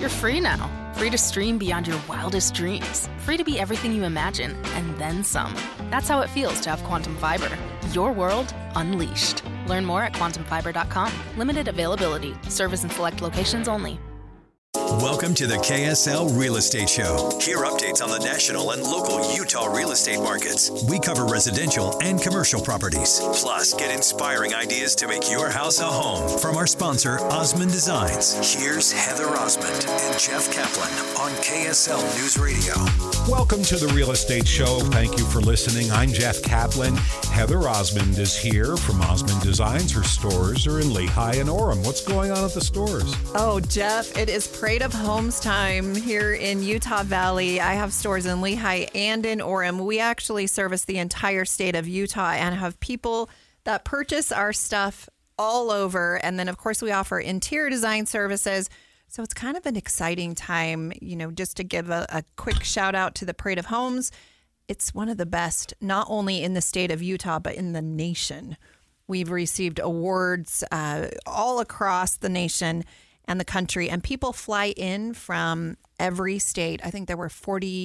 You're free now. Free to stream beyond your wildest dreams. Free to be everything you imagine, and then some. That's how it feels to have Quantum Fiber. Your world unleashed. Learn more at quantumfiber.com. Limited availability. Service in select locations only. Welcome to the KSL Real Estate Show. Hear updates on the national and local Utah real estate markets. We cover residential and commercial properties. Plus, get inspiring ideas to make your house a home from our sponsor, Osmond Designs. Here's Heather Osmond and Jeff Kaplan on KSL News Radio. Welcome to the Real Estate Show. Thank you for listening. I'm Jeff Kaplan. Heather Osmond is here from Osmond Designs. Her stores are in Lehi and Orem. What's going on at the stores? Oh, Jeff, it is Parade of Homes time here in Utah Valley. I have stores in Lehi and in Orem. We actually service the entire state of Utah and have people that purchase our stuff all over. And then, of course, we offer interior design services. So it's kind of an exciting time, just to give a quick shout out to the Parade of Homes. It's one of the best, not only in the state of Utah, but in the nation. We've received awards all across the nation and the country, and people fly in from every state. I think there were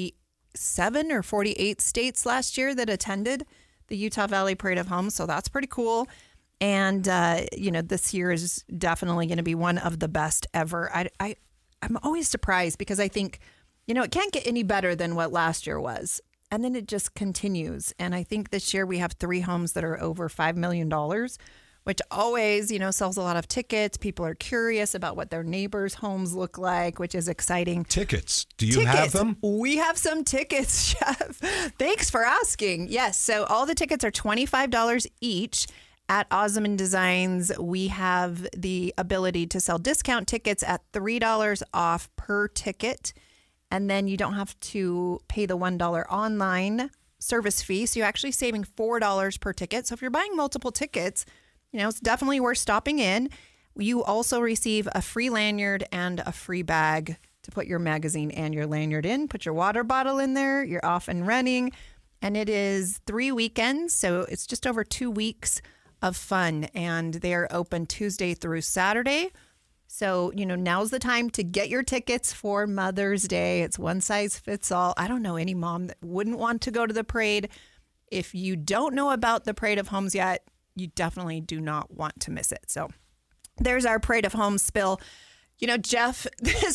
47 or 48 states last year that attended the Utah Valley Parade of Homes, so that's pretty cool. And, this year is definitely going to be one of the best ever. I'm always surprised because I think, it can't get any better than what last year was. And then it just continues. And I think this year we have 3 homes that are over $5 million, which always, sells a lot of tickets. People are curious about what their neighbors' homes look like, which is exciting. Tickets. Do you have them? We have some tickets, Jeff. Thanks for asking. Yes. So all the tickets are $25 each. At Osmond Designs, we have the ability to sell discount tickets at $3 off per ticket. And then you don't have to pay the $1 online service fee. So you're actually saving $4 per ticket. So if you're buying multiple tickets, it's definitely worth stopping in. You also receive a free lanyard and a free bag to put your magazine and your lanyard in. Put your water bottle in there. You're off and running. And it is 3 weekends. So it's just over 2 weeks of fun, and they're open Tuesday through Saturday. So, now's the time to get your tickets for Mother's Day. It's one size fits all. I don't know any mom that wouldn't want to go to the parade. If you don't know about the Parade of Homes yet, you definitely do not want to miss it. So there's our Parade of Homes spill. Jeff,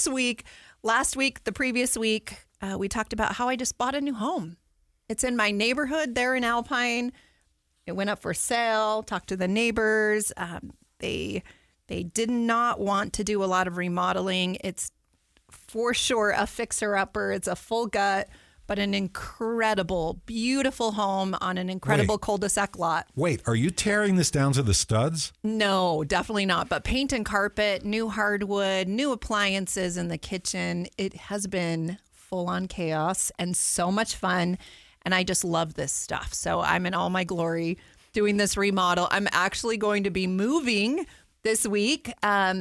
last week, the previous week, we talked about how I just bought a new home. It's in my neighborhood there in Alpine. It went up for sale, talked to the neighbors. They did not want to do a lot of remodeling. It's for sure a fixer-upper. It's a full gut, but an incredible, beautiful home on an incredible cul-de-sac lot. Wait, are you tearing this down to the studs? No, definitely not. But paint and carpet, new hardwood, new appliances in the kitchen. It has been full-on chaos and so much fun. And I just love this stuff. So I'm in all my glory doing this remodel. I'm actually going to be moving this week.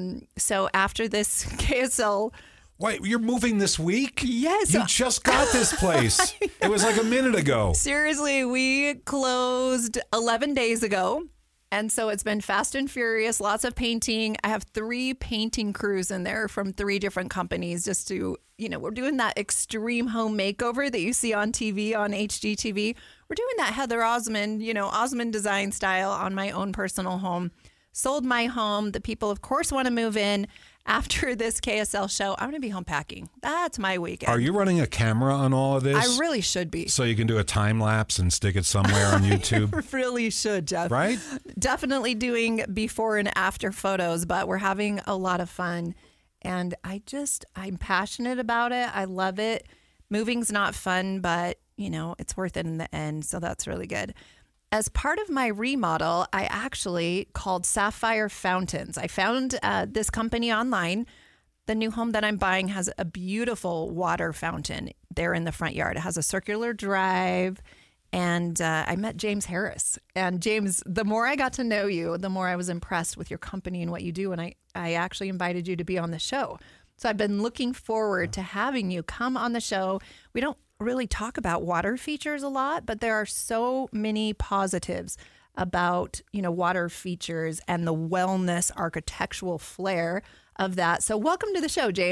So after this KSL... Wait, you're moving this week? Yes. You just got this place. It was like a minute ago. Seriously, we closed 11 days ago. And so it's been fast and furious, lots of painting. I have 3 painting crews in there from 3 different companies just to, we're doing that extreme home makeover that you see on TV, on HGTV. We're doing that Heather Osmond, Osmond Design style on my own personal home. Sold my home. The people, of course, want to move in. After this KSL show, I'm going to be home packing. That's my weekend. Are you running a camera on all of this? I really should be. So you can do a time lapse and stick it somewhere on YouTube? I really should, Jeff. Right? Definitely doing before and after photos, but we're having a lot of fun. And I'm passionate about it. I love it. Moving's not fun, but, it's worth it in the end. So that's really good. As part of my remodel, I actually called Sapphire Fountains. I found this company online. The new home that I'm buying has a beautiful water fountain there in the front yard. It has a circular drive. And I met James Harris. And James, the more I got to know you, the more I was impressed with your company and what you do. And I actually invited you to be on the show. So I've been looking forward to having you come on the show. We don't really talk about water features a lot, but there are so many positives about, water features and the wellness architectural flair of that. So welcome to the show, James.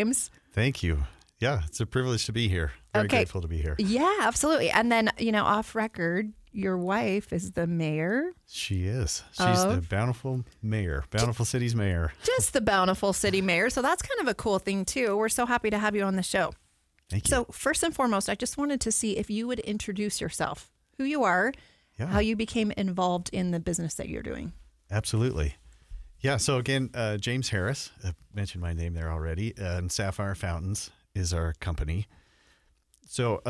Thank you. Yeah, it's a privilege to be here. Very grateful to be here. Yeah, absolutely. And then, off record, your wife is the mayor. She is. She's the Bountiful mayor, Bountiful City's mayor. Just the Bountiful City mayor. So that's kind of a cool thing, too. We're so happy to have you on the show. Thank you. So first and foremost, I just wanted to see if you would introduce yourself, who you are, how you became involved in the business that you're doing. Absolutely. Yeah. So again, James Harris, I mentioned my name there already, and Sapphire Fountains is our company. So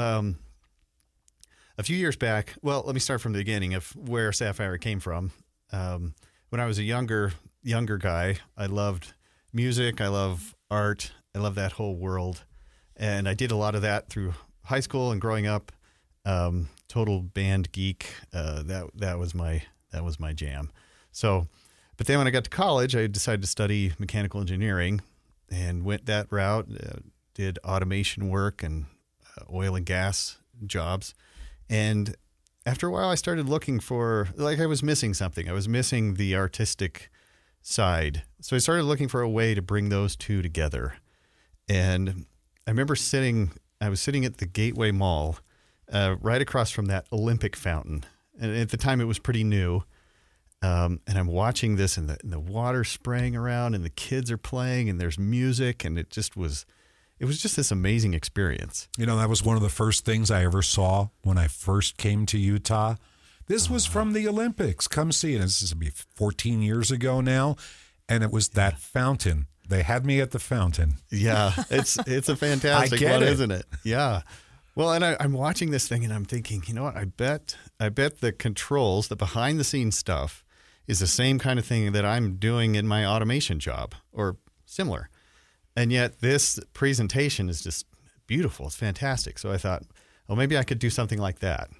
a few years back, well, let me start from the beginning of where Sapphire came from. When I was a younger guy, I loved music. I love art. I love that whole world. And I did a lot of that through high school and growing up. Total band geek. That was my jam. So, but then when I got to college, I decided to study mechanical engineering and went that route. Did automation work and oil and gas jobs. And after a while, I started looking for, I was missing something. I was missing the artistic side. So I started looking for a way to bring those two together. And I remember I was sitting at the Gateway Mall, right across from that Olympic fountain. And at the time, it was pretty new. And I'm watching this and the water spraying around and the kids are playing and there's music and it was just this amazing experience. That was one of the first things I ever saw when I first came to Utah. This was from the Olympics. Come see it. This is 14 years ago now. And it was that fountain. They had me at the fountain. Yeah, it's a fantastic one, isn't it? Yeah. Well, and I'm watching this thing and I'm thinking, you know what? I bet the controls, the behind the scenes stuff is the same kind of thing that I'm doing in my automation job or similar. And yet this presentation is just beautiful. It's fantastic. So I thought, maybe I could do something like that.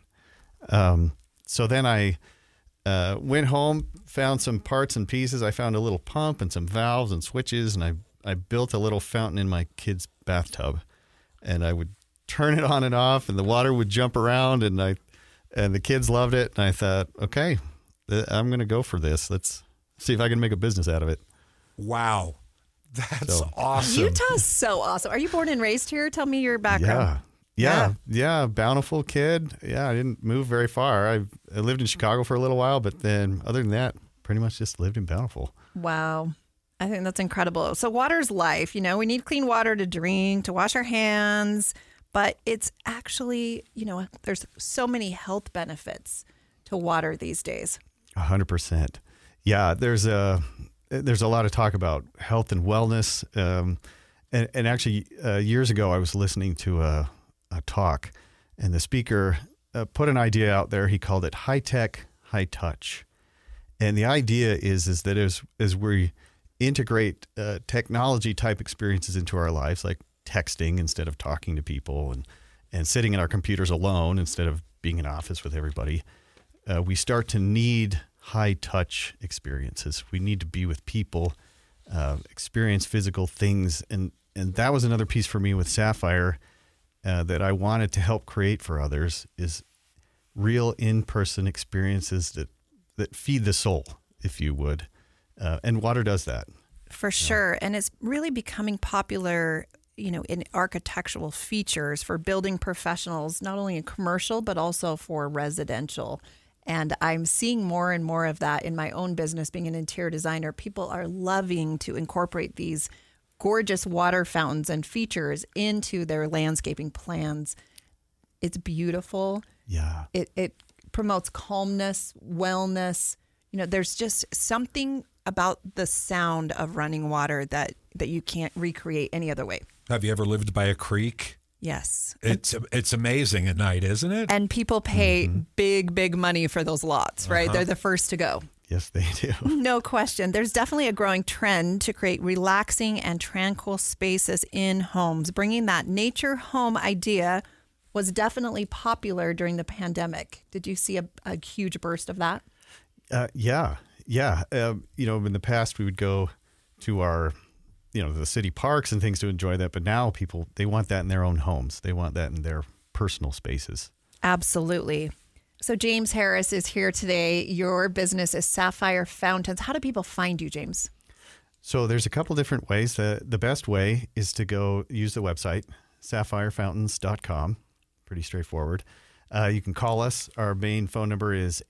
So then I went home, found some parts and pieces. I found a little pump and some valves and switches, and I built a little fountain in my kid's bathtub. And I would turn it on and off, and the water would jump around, and the kids loved it. And I thought, okay, I'm going to go for this. Let's see if I can make a business out of it. Wow. That's awesome. Utah's so awesome. Are you born and raised here? Tell me your background. Yeah. Bountiful kid. Yeah, I didn't move very far. I lived in Chicago for a little while, but then other than that, pretty much just lived in Bountiful. Wow. I think that's incredible. So water's life. We need clean water to drink, to wash our hands, but it's actually, there's so many health benefits to water these days. 100%. Yeah, there's a lot of talk about health and wellness. And actually, years ago, I was listening to a talk, and the speaker put an idea out there. He called it high tech, high touch. And the idea is that as we integrate technology type experiences into our lives, like texting instead of talking to people and sitting in our computers alone instead of being in office with everybody, we start to need high touch experiences. We need to be with people, experience physical things. And that was another piece for me with Sapphire that I wanted to help create for others is real in-person experiences that feed the soul, if you would. And water does that. For sure. And it's really becoming popular, in architectural features for building professionals, not only in commercial, but also for residential. And I'm seeing more and more of that in my own business, being an interior designer. People are loving to incorporate these gorgeous water fountains and features into their landscaping plans. It's beautiful. Yeah. It promotes calmness, wellness. There's just something about the sound of running water that you can't recreate any other way. Have you ever lived by a creek? Yes. It's amazing at night, isn't it? And people pay big money for those lots, right? They're the first to go. Yes, they do. No question. There's definitely a growing trend to create relaxing and tranquil spaces in homes. Bringing that nature home idea was definitely popular during the pandemic. Did you see a huge burst of that? Yeah. In the past, we would go to our, the city parks and things to enjoy that. But now people, they want that in their own homes. They want that in their personal spaces. Absolutely. So James Harris is here today. Your business is Sapphire Fountains. How do people find you, James? So there's a couple different ways. The best way is to go use the website, sapphirefountains.com. Pretty straightforward. You can call us. Our main phone number is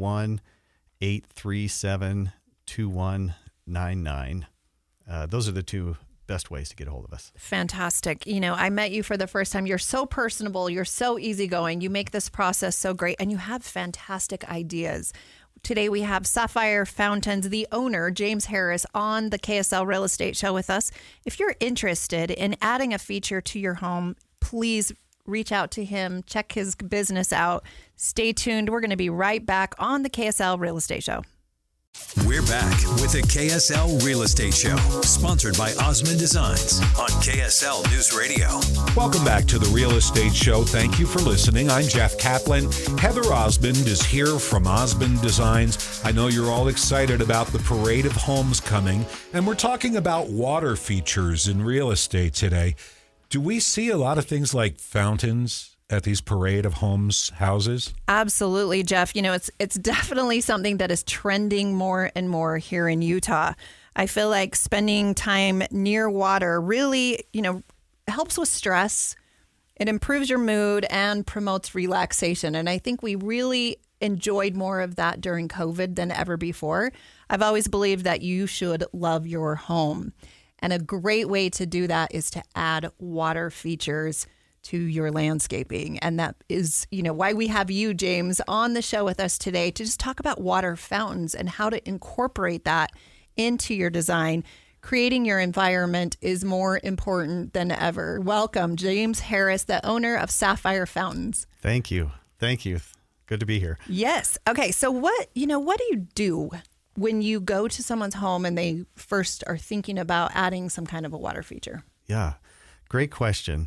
801-837-2199. Those are the two best ways to get a hold of us. Fantastic. You know, I met you for the first time. You're so personable. You're so easygoing. You make this process so great, and you have fantastic ideas. Today we have Sapphire Fountains, the owner, James Harris, on the KSL Real Estate Show with us. If you're interested in adding a feature to your home, please reach out to him. Check his business out. Stay tuned. We're going to be right back on the KSL Real Estate Show. We're back with the KSL Real Estate Show, sponsored by Osmond Designs on KSL News Radio. Welcome back to the Real Estate Show. Thank you for listening. I'm Jeff Kaplan. Heather Osmond is here from Osmond Designs. I know you're all excited about the parade of homes coming, and we're talking about water features in real estate today. Do we see a lot of things like fountains at these parade of homes houses? Absolutely, Jeff. You know, it's definitely something that is trending more and more here in Utah. I feel like spending time near water really, helps with stress. It improves your mood and promotes relaxation. And I think we really enjoyed more of that during COVID than ever before. I've always believed that you should love your home. And a great way to do that is to add water features to your landscaping. And that is, why we have you, James, on the show with us today to just talk about water fountains and how to incorporate that into your design. Creating your environment is more important than ever. Welcome, James Harris, the owner of Sapphire Fountains. Thank you. Good to be here. Yes. Okay. So what do you do when you go to someone's home and they first are thinking about adding some kind of a water feature? Yeah. Great question.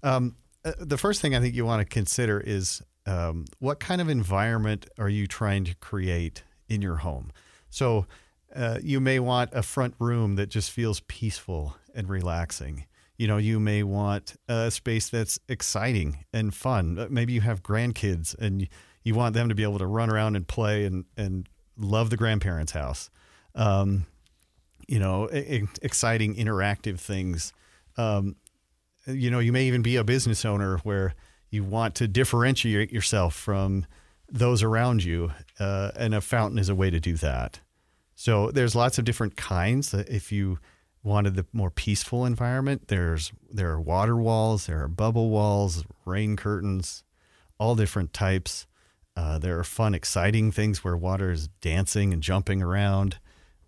The first thing I think you want to consider is what kind of environment are you trying to create in your home? So you may want a front room that just feels peaceful and relaxing. You may want a space that's exciting and fun. Maybe you have grandkids and you want them to be able to run around and play and love the grandparents' house. Exciting, interactive things. You may even be a business owner where you want to differentiate yourself from those around you, and a fountain is a way to do that. So there's lots of different kinds. If you wanted the more peaceful environment, there are water walls, there are bubble walls, rain curtains, all different types. There are fun, exciting things where water is dancing and jumping around.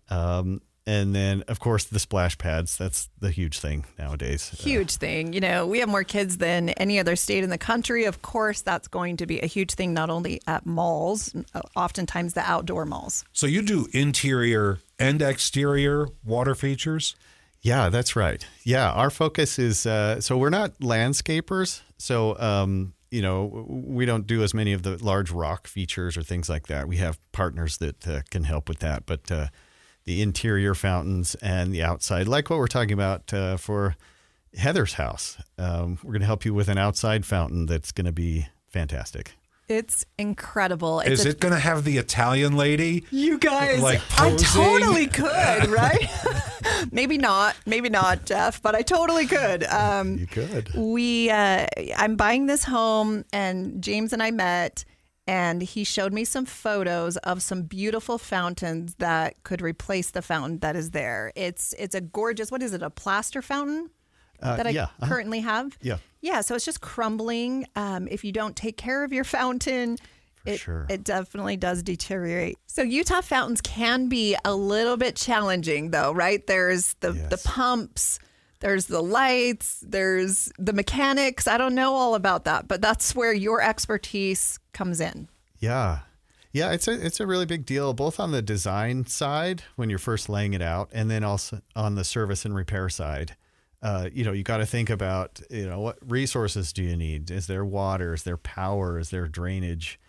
And then, of course, the splash pads. That's the huge thing nowadays. Huge thing. We have more kids than any other state in the country. Of course, that's going to be a huge thing, not only at malls, oftentimes the outdoor malls. So you do interior and exterior water features? Yeah, that's right. Yeah, our focus is, so we're not landscapers. So, we don't do as many of the large rock features or things like that. We have partners that can help with that. But the interior fountains and the outside, like what we're talking about for Heather's house. We're going to help you with an outside fountain that's going to be fantastic. It's incredible. Is it going to have the Italian lady? You guys, like posing? I totally could, right? Maybe not, Jeff, but I totally could. You could. I'm buying this home, and James and I met. And he showed me some photos of some beautiful fountains that could replace the fountain that is there. It's a gorgeous, what is it, a plaster fountain that I currently have? Yeah. Yeah, so it's just crumbling. If you don't take care of your fountain, it definitely does deteriorate. So Utah fountains can be a little bit challenging though, right? There's the pumps. There's the lights, there's the mechanics. I don't know all about that, but that's where your expertise comes in. Yeah. Yeah, it's a really big deal, both on the design side when you're first laying it out, and then also on the service and repair side. You got to think about, what resources do you need? Is there water? Is there power? Is there drainage?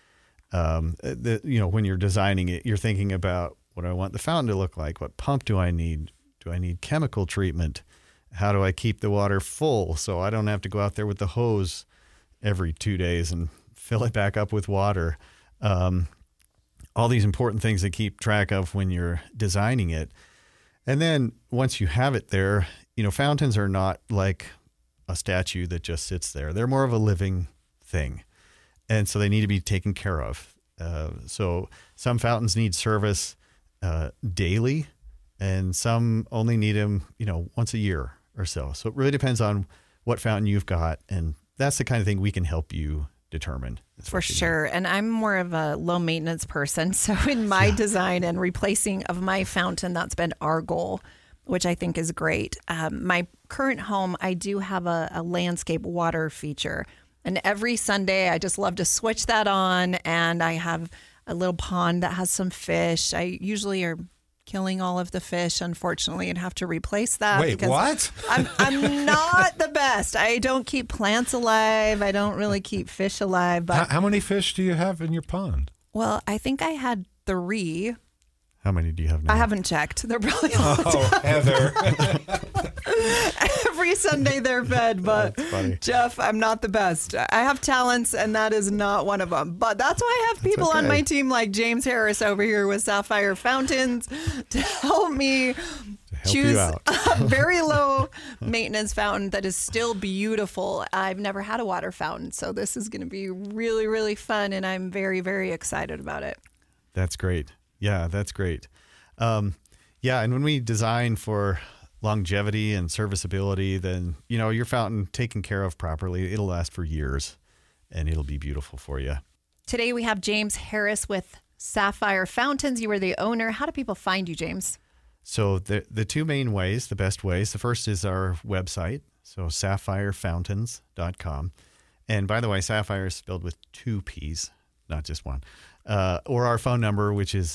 When you're designing it, you're thinking about what do I want the fountain to look like? What pump do I need? Do I need chemical treatment? How do I keep the water full so I don't have to go out there with the hose every 2 days and fill it back up with water? All these important things to keep track of when you're designing it. And then once you have it there, fountains are not like a statue that just sits there. They're more of a living thing. And so they need to be taken care of. So some fountains need service daily, and some only need them, once a year or so. So it really depends on what fountain you've got. And that's the kind of thing we can help you determine. For sure. And I'm more of a low maintenance person. So in my design and replacing of my fountain, that's been our goal, which I think is great. My current home, I do have a landscape water feature. And every Sunday, I just love to switch that on. And I have a little pond that has some fish. I usually are killing all of the fish, unfortunately, and have to replace that. Wait, what? I'm not the best. I don't keep plants alive. I don't really keep fish alive. But How many fish do you have in your pond? well, I think I had 3. How many do you have now? I haven't checked. They're probably all Heather. every Sunday they're fed, but That's funny. Jeff, I'm not the best. I have talents, and that is not one of them. But that's why I have people on okay. my team like James Harris over here with Sapphire Fountains to help me choose a very low maintenance fountain that is still beautiful. I've never had a water fountain, so this is going to be really, really fun, and I'm very, very excited about it. That's great. Yeah, that's great. And when we design for longevity and serviceability, then, your fountain taken care of properly, it'll last for years and it'll be beautiful for you. Today we have James Harris with Sapphire Fountains. You are the owner. How do people find you, James? So the two main ways, the best ways, the first is our website, so sapphirefountains.com. And by the way, Sapphire is spelled with 2 P's, not just one. Or our phone number, which is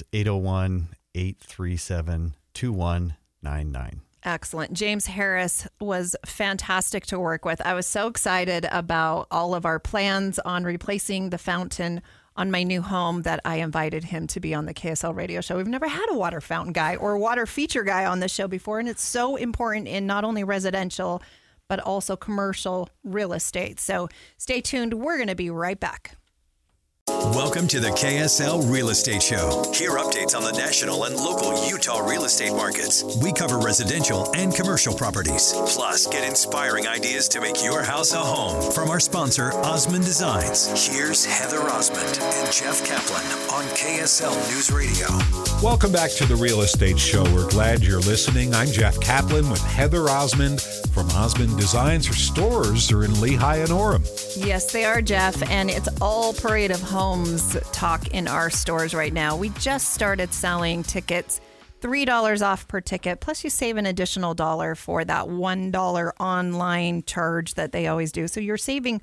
801-837-2199. Excellent. James Harris was fantastic to work with. I was so excited about all of our plans on replacing the fountain on my new home that I invited him to be on the KSL radio show. We've never had a water fountain guy or a water feature guy on this show before, and it's so important in not only residential, but also commercial real estate. So stay tuned. We're going to be right back. Welcome to the KSL Real Estate Show. Hear updates on the national and local Utah real estate markets. We cover residential and commercial properties. Plus, get inspiring ideas to make your house a home from our sponsor, Osmond Designs. Here's Heather Osmond and Jeff Kaplan on KSL News Radio. Welcome back to the Real Estate Show. We're glad you're listening. I'm Jeff Kaplan with Heather Osmond from Osmond Designs. Her stores are in Lehi and Orem. Yes, they are, Jeff, and it's all Parade of Homes talk in our stores right now. We just started selling tickets, $3 off per ticket, plus you save an additional $1 for that $1 online charge that they always do. So you're saving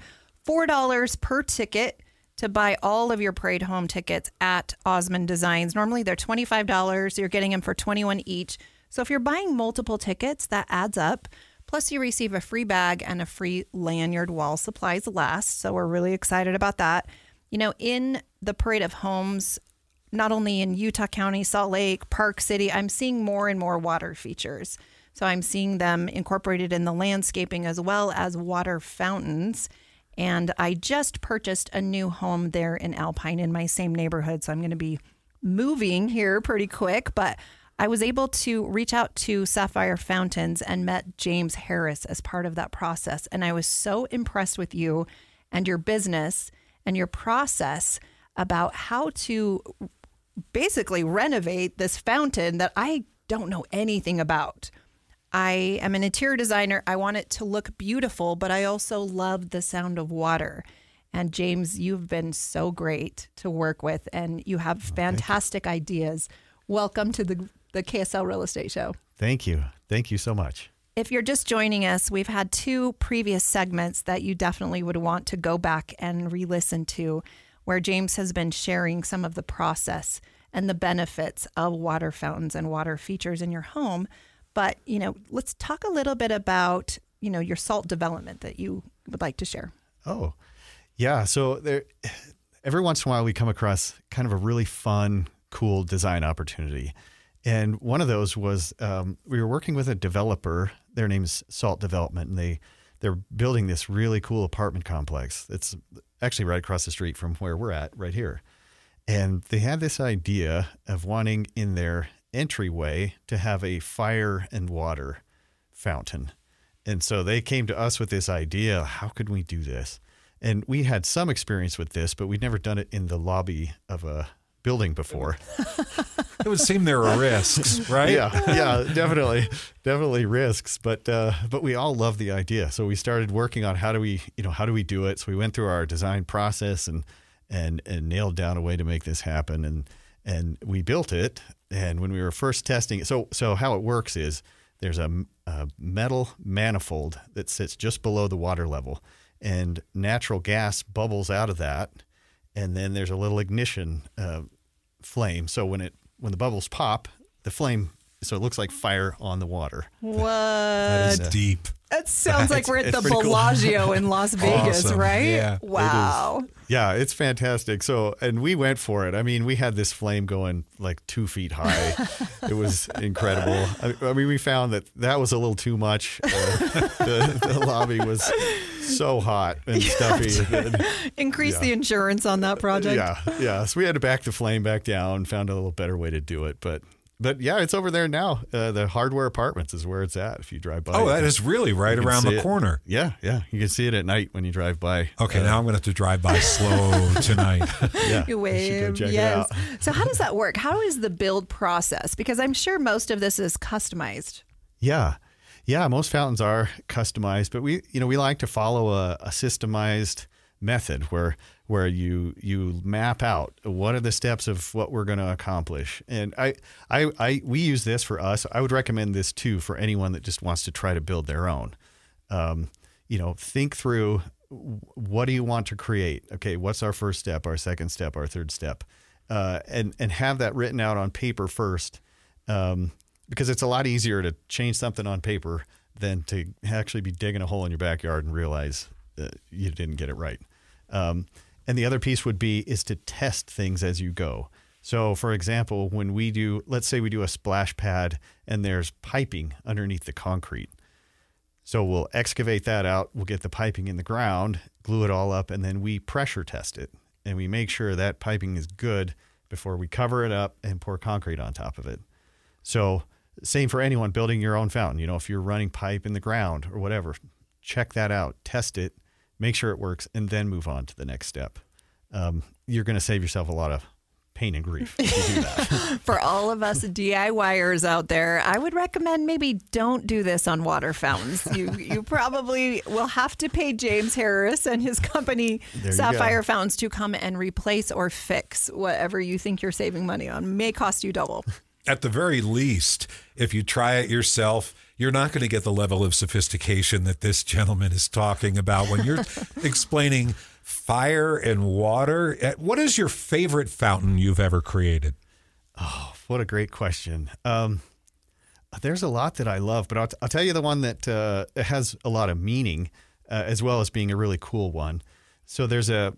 $4 per ticket to buy all of your Parade Home tickets at Osmond Designs. Normally they're $25. You're getting them for $21 each. So if you're buying multiple tickets, that adds up. Plus, you receive a free bag and a free lanyard while supplies last. So we're really excited about that. In the Parade of Homes, not only in Utah County, Salt Lake, Park City, I'm seeing more and more water features. So I'm seeing them incorporated in the landscaping as well as water fountains. And I just purchased a new home there in Alpine in my same neighborhood. So I'm going to be moving here pretty quick. But I was able to reach out to Sapphire Fountains and met James Harris as part of that process. And I was so impressed with you and your business and your process about how to basically renovate this fountain that I don't know anything about. I am an interior designer. I want it to look beautiful, but I also love the sound of water. And James, you've been so great to work with, and you have fantastic ideas. Welcome to the KSL Real Estate Show. Thank you. Thank you so much. If you're just joining us, we've had 2 previous segments that you definitely would want to go back and re-listen to, where James has been sharing some of the process and the benefits of water fountains and water features in your home. But, let's talk a little bit about, your salt development that you would like to share. Oh, yeah. So every once in a while we come across kind of a really fun, cool design opportunity. And one of those was we were working with a developer. Their name's Salt Development, and they're building this really cool apartment complex. It's actually right across the street from where we're at, right here. And they had this idea of wanting in their entryway to have a fire and water fountain. And so they came to us with this idea, how could we do this? And we had some experience with this, but we'd never done it in the lobby of a building before. It would seem there are risks, right? Yeah, definitely risks. But we all love the idea. So we started working on how do we do it? So we went through our design process and nailed down a way to make this happen. And we built it. And when we were first testing it, so how it works is there's a metal manifold that sits just below the water level, and natural gas bubbles out of that. And then there's a little ignition flame. So when the bubbles pop, the flame, so it looks like fire on the water. What? That is deep. That sounds like we're at the pretty cool. Bellagio in Las Vegas, Awesome. right? Yeah. Wow. Yeah, it's fantastic. So, and we went for it. I mean, we had this flame going like 2 feet high. It was incredible. I mean, we found that was a little too much. The lobby was so hot and stuffy. Increase the insurance on that project. Yeah. So we had to back the flame back down, found a little better way to do it. But yeah, it's over there now. The Hardware Apartments is where it's at if you drive by. Oh, that is really right around the corner. Yeah. You can see it at night when you drive by. Okay, now I'm going to have to drive by slow tonight. Yeah, You should wave. go check it Yes. out. So how does that work? How is the build process? Because I'm sure most of this is customized. Yeah, most fountains are customized, but we like to follow a systemized method where you map out what are the steps of what we're going to accomplish. And we use this for us. I would recommend this too for anyone that just wants to try to build their own. Think through, what do you want to create? Okay, what's our first step, our second step, our third step? And have that written out on paper first, because it's a lot easier to change something on paper than to actually be digging a hole in your backyard and realize you didn't get it right. And the other piece is to test things as you go. So, for example, when let's say we do a splash pad and there's piping underneath the concrete. So we'll excavate that out, we'll get the piping in the ground, glue it all up, and then we pressure test it. And we make sure that piping is good before we cover it up and pour concrete on top of it. So same for anyone building your own fountain. If you're running pipe in the ground or whatever, check that out, test it, make sure it works, and then move on to the next step. You're going to save yourself a lot of pain and grief if you do that. For all of us DIYers out there, I would recommend maybe don't do this on water fountains. You probably will have to pay James Harris and his company Sapphire Fountains to come and replace or fix whatever you think you're saving money on. May cost you double. At the very least, if you try it yourself, you're not going to get the level of sophistication that this gentleman is talking about when you're explaining fire and water. What is your favorite fountain you've ever created? Oh, what a great question. There's a lot that I love, but I'll tell you the one that has a lot of meaning, as well as being a really cool one. So there's a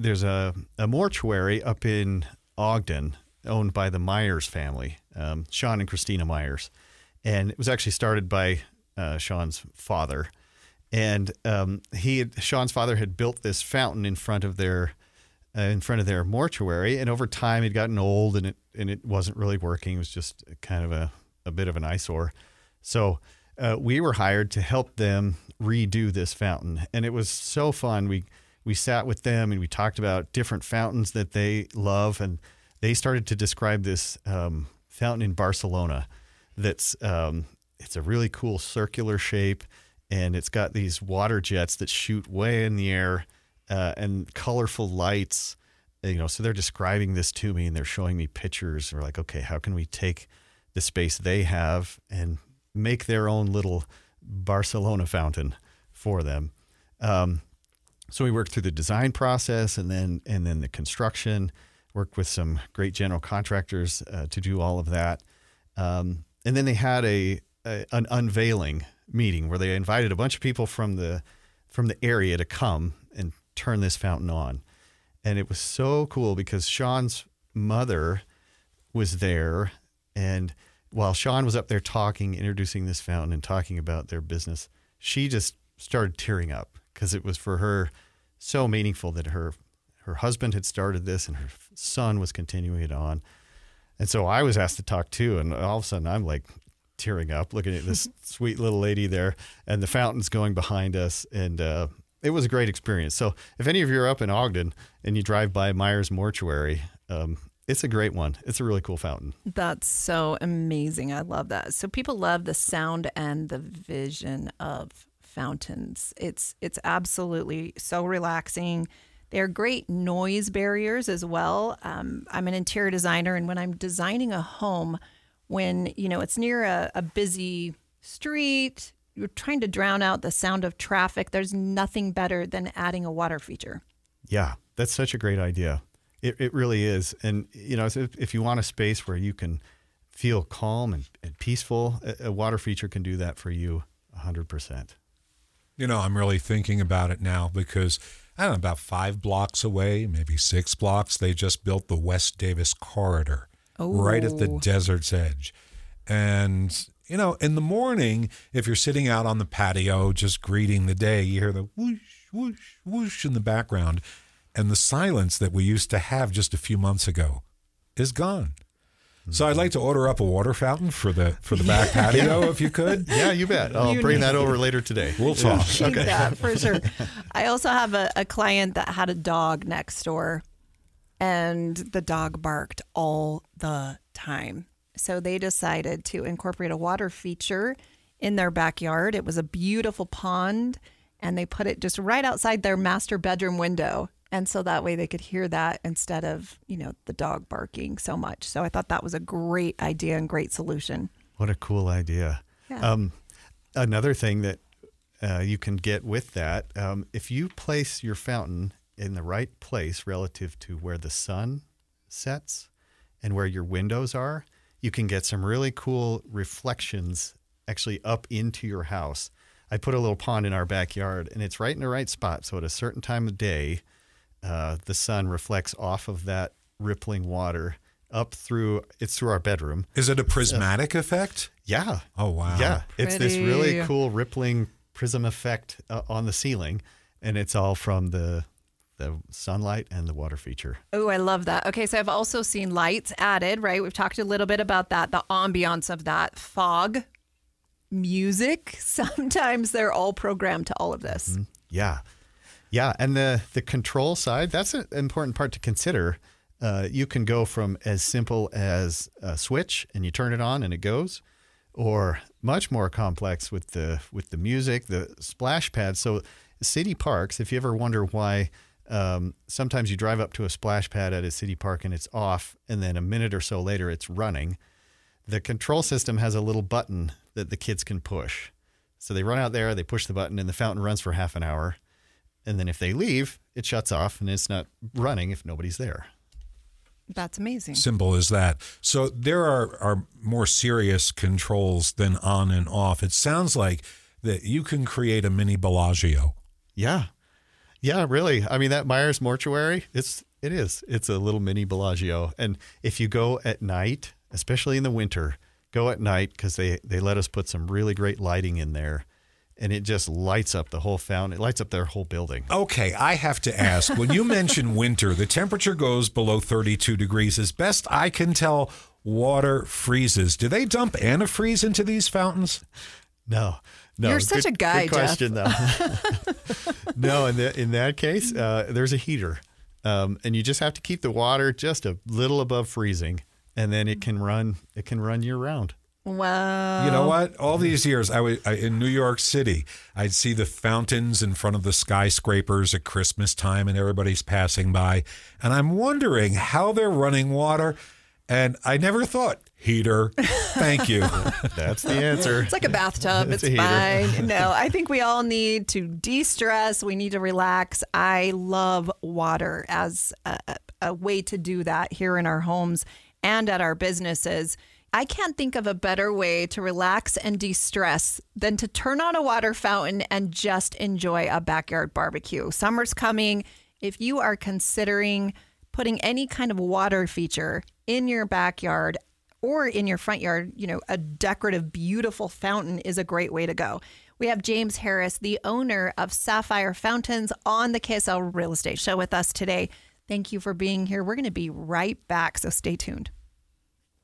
mortuary up in Ogden owned by the Myers family, Sean and Christina Myers. And it was actually started by Sean's father. And Sean's father had built this fountain in front of their mortuary. And over time, it had gotten old and it wasn't really working. It was just kind of a bit of an eyesore. So we were hired to help them redo this fountain. And it was so fun. We sat with them and we talked about different fountains that they love. And they started to describe this fountain in Barcelona that's it's a really cool circular shape, and it's got these water jets that shoot way in the air and colorful lights. So they're describing this to me and they're showing me pictures. We're like, okay, how can we take the space they have and make their own little Barcelona fountain for them? So we worked through the design process and then the construction. Worked with some great general contractors to do all of that. And then they had an unveiling meeting where they invited a bunch of people from the area to come and turn this fountain on. And it was so cool because Sean's mother was there. And while Sean was up there talking, introducing this fountain and talking about their business, she just started tearing up because it was for her so meaningful that her husband had started this and her son was continuing it on. And so I was asked to talk too. And all of a sudden I'm like tearing up looking at this sweet little lady there and the fountain's going behind us. And it was a great experience. So if any of you are up in Ogden and you drive by Myers Mortuary, it's a great one. It's a really cool fountain. That's so amazing. I love that. So people love the sound and the vision of fountains. It's absolutely so relaxing. They're great noise barriers as well. I'm an interior designer, and when I'm designing a home, when it's near a busy street, you're trying to drown out the sound of traffic, there's nothing better than adding a water feature. Yeah, that's such a great idea. It really is. And, if you want a space where you can feel calm and peaceful, a water feature can do that for you 100%. I'm really thinking about it now because, I don't know, about 5 blocks away, maybe 6 blocks, they just built the West Davis Corridor right at the desert's edge. And, in the morning, if you're sitting out on the patio just greeting the day, you hear the whoosh, whoosh, whoosh in the background. And the silence that we used to have just a few months ago is gone. So I'd like to order up a water fountain for the back patio, if you could. Yeah, you bet. I'll bring that over later today. We'll talk. Okay. That for sure. I also have a client that had a dog next door, and the dog barked all the time. So they decided to incorporate a water feature in their backyard. It was a beautiful pond, and they put it just right outside their master bedroom window. And so that way they could hear that instead of, the dog barking so much. So I thought that was a great idea and great solution. What a cool idea. Yeah. Another thing that you can get with that, if you place your fountain in the right place relative to where the sun sets and where your windows are, you can get some really cool reflections actually up into your house. I put a little pond in our backyard, and it's right in the right spot. So at a certain time of day, the sun reflects off of that rippling water up through our bedroom. Is it a prismatic effect? Yeah. Oh, wow. Yeah. It's this Pretty. really cool rippling prism effect on the ceiling, and it's all from the sunlight and the water feature. Oh, I love that. Okay, so I've also seen lights added, right? We've talked a little bit about that, the ambiance of that, fog, music. Sometimes they're all programmed to all of this. Mm-hmm. Yeah. Yeah, and the control side, that's an important part to consider. You can go from as simple as a switch and you turn it on and it goes, or much more complex with the music, the splash pad. So city parks, if you ever wonder why sometimes you drive up to a splash pad at a city park and it's off, and then a minute or so later it's running, the control system has a little button that the kids can push. So they run out there, they push the button, and the fountain runs for half an hour. And then if they leave, it shuts off and it's not running if nobody's there. That's amazing. Simple as that. So there are more serious controls than on and off. It sounds like that you can create a mini Bellagio. Yeah. Yeah, really. I mean, that Myers Mortuary, it's a little mini Bellagio. And if you go at night, especially in the winter, go at night because they let us put some really great lighting in there. And it just lights up the whole fountain. It lights up their whole building. Okay, I have to ask, when you mention winter, the temperature goes below 32 degrees. As best I can tell, water freezes. Do they dump antifreeze into these fountains? No. You're such a guy, good question, Jeff. No, in that case, there's a heater. And you just have to keep the water just a little above freezing, and then it can run year round. Wow. You know what? All these years, I in New York City, I'd see the fountains in front of the skyscrapers at Christmas time, and everybody's passing by. And I'm wondering how they're running water. And I never thought, heater. Thank you. That's the answer. It's like a bathtub. It's fine. No, I think we all need to de-stress. We need to relax. I love water as a way to do that here in our homes and at our businesses. I can't think of a better way to relax and de-stress than to turn on a water fountain and just enjoy a backyard barbecue. Summer's coming. If you are considering putting any kind of water feature in your backyard or in your front yard, a decorative, beautiful fountain is a great way to go. We have James Harris, the owner of Sapphire Fountains, on the KSL Real Estate Show with us today. Thank you for being here. We're going to be right back, so stay tuned.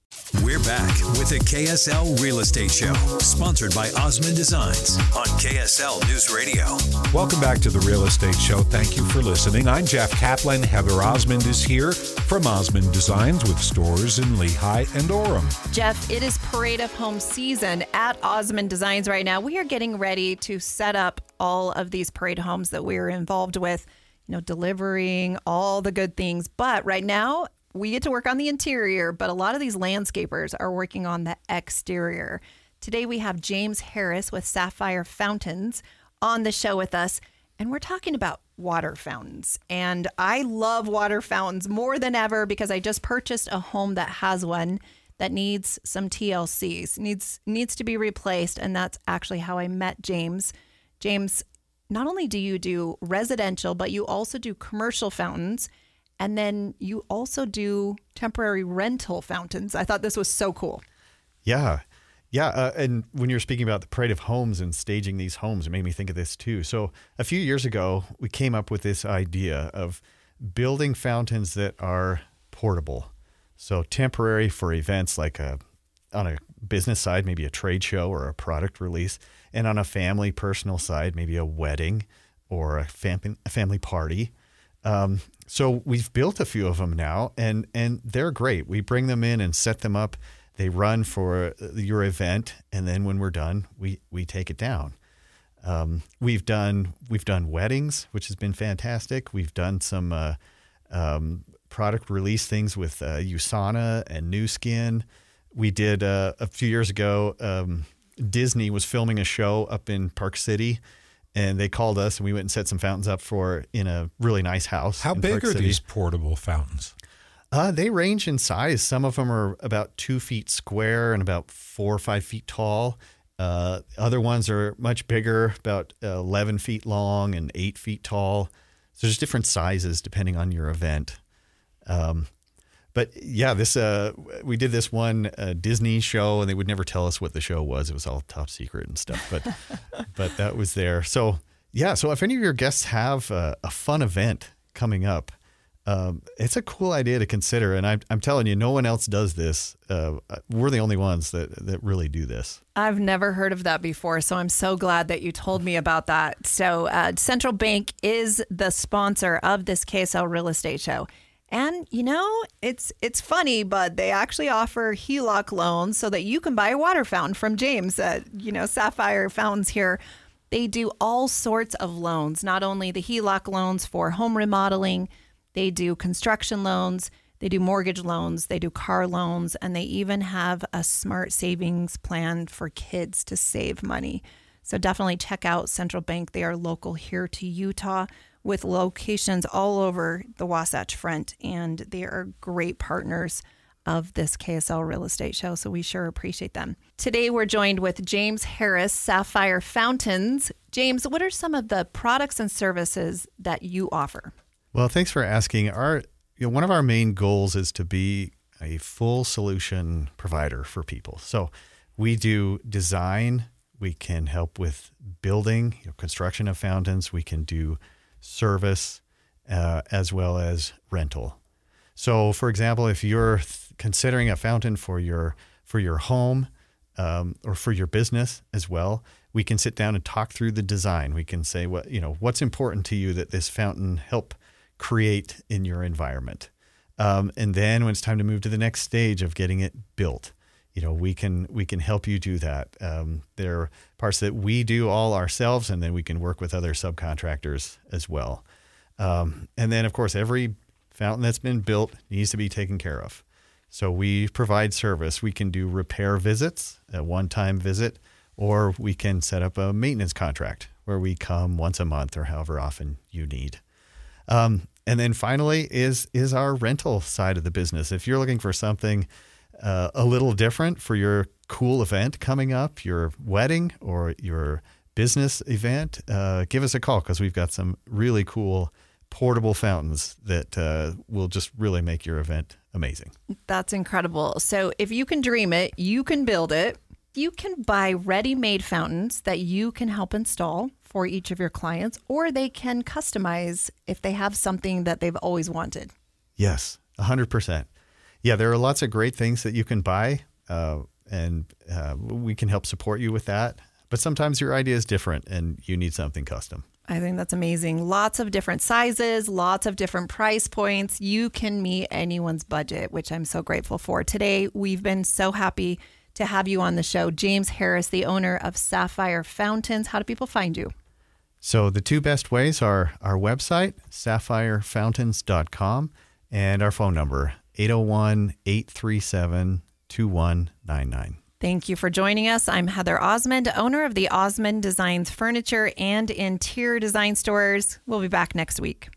We're back with the KSL Real Estate Show, sponsored by Osmond Designs on KSL News Radio. Welcome back to the Real Estate Show. Thank you for listening. I'm Jeff Kaplan. Heather Osmond is here from Osmond Designs with stores in Lehigh and Orem. Jeff, it is Parade of Home season at Osmond Designs right now. We are getting ready to set up all of these parade homes that we are involved with, delivering all the good things. But right now, we get to work on the interior, but a lot of these landscapers are working on the exterior. Today, we have James Harris with Sapphire Fountains on the show with us, and we're talking about water fountains. And I love water fountains more than ever because I just purchased a home that has one that needs some TLCs, needs to be replaced, and that's actually how I met James. James, not only do you do residential, but you also do commercial fountains. And then you also do temporary rental fountains. I thought this was so cool. Yeah. And when you're speaking about the Parade of Homes and staging these homes, it made me think of this too. So a few years ago, we came up with this idea of building fountains that are portable. So temporary for events like on a business side, maybe a trade show or a product release. And on a family, personal side, maybe a wedding or a family party. So we've built a few of them now, and they're great. We bring them in and set them up. They run for your event, and then when we're done, we take it down. We've done weddings, which has been fantastic. We've done some product release things with USANA and Nu Skin. We did a few years ago. Disney was filming a show up in Park City. And they called us, and we went and set some fountains up in a really nice house. How big are these portable fountains? They range in size. Some of them are about 2 feet square and about 4 or 5 feet tall. Other ones are much bigger, about 11 feet long and 8 feet tall. So there's different sizes depending on your event. But yeah, we did this one Disney show, and they would never tell us what the show was. It was all top secret and stuff. But that was there. So yeah, so if any of your guests have a fun event coming up, it's a cool idea to consider. And I'm telling you, no one else does this. We're the only ones that really do this. I've never heard of that before, so I'm so glad that you told me about that. So Central Bank is the sponsor of this KSL Real Estate Show. And, it's funny, but they actually offer HELOC loans so that you can buy a water fountain from James at, Sapphire Fountains here. They do all sorts of loans, not only the HELOC loans for home remodeling, they do construction loans, they do mortgage loans, they do car loans, and they even have a smart savings plan for kids to save money. So definitely check out Central Bank. They are local here to Utah, with locations all over the Wasatch Front, and they are great partners of this KSL Real Estate Show, so we sure appreciate them. Today, we're joined with James Harris, Sapphire Fountains. James, what are some of the products and services that you offer? Well, thanks for asking. One of our main goals is to be a full solution provider for people. So we do design, we can help with building, construction of fountains, we can do service, as well as rental. So, for example, if you're considering a fountain for your home or for your business as well, we can sit down and talk through the design. We can say what's important to you that this fountain help create in your environment, and then when it's time to move to the next stage of getting it built, we can help you do that. There are parts that we do all ourselves, and then we can work with other subcontractors as well. And then, of course, every fountain that's been built needs to be taken care of. So we provide service. We can do repair visits, a one-time visit, or we can set up a maintenance contract where we come once a month or however often you need. And then finally is our rental side of the business. If you're looking for something a little different for your cool event coming up, your wedding or your business event, give us a call because we've got some really cool portable fountains that will just really make your event amazing. That's incredible. So if you can dream it, you can build it. You can buy ready-made fountains that you can help install for each of your clients, or they can customize if they have something that they've always wanted. Yes, 100%. Yeah, there are lots of great things that you can buy, and we can help support you with that. But sometimes your idea is different and you need something custom. I think that's amazing. Lots of different sizes, lots of different price points. You can meet anyone's budget, which I'm so grateful for. Today, we've been so happy to have you on the show. James Harris, the owner of Sapphire Fountains. How do people find you? So the two best ways are our website, sapphirefountains.com, and our phone number, 801-837-2199. Thank you for joining us. I'm Heather Osmond, owner of the Osmond Designs Furniture and Interior Design Stores. We'll be back next week.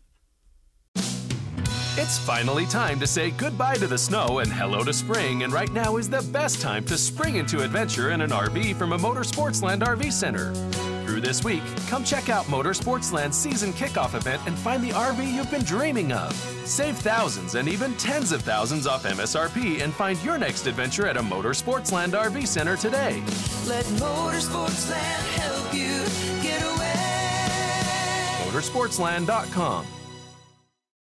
It's finally time to say goodbye to the snow and hello to spring, and right now is the best time to spring into adventure in an RV from a Motorsportsland RV Center. Through this week, come check out Motorsportsland's season kickoff event and find the RV you've been dreaming of. Save thousands and even tens of thousands off MSRP and find your next adventure at a Motorsportsland RV Center today. Let Motorsportsland help you get away. Motorsportsland.com.